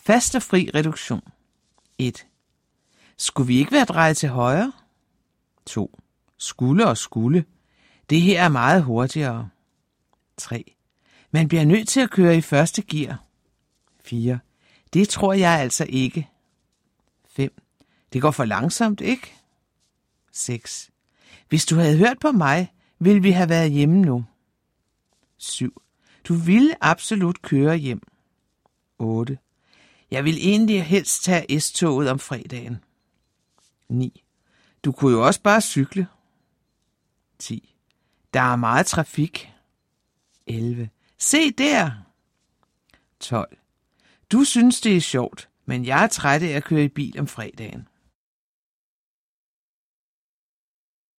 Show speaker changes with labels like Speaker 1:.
Speaker 1: Fast og fri reduktion. 1. Skulle vi ikke være drejet til højre? 2. Skulle og skulle. Det her er meget hurtigere. 3. Man bliver nødt til at køre i første gear. 4. Det tror jeg altså ikke. 5. Det går for langsomt, ikke? 6. Hvis du havde hørt på mig, ville vi have været hjemme nu. 7. Du ville absolut køre hjem. 8. Jeg vil egentlig helst tage S-toget om fredagen. 9. Du kunne jo også bare cykle. 10. Der er meget trafik. 11. Se der! 12. Du synes, det er sjovt, men jeg er træt af at køre i bil om fredagen.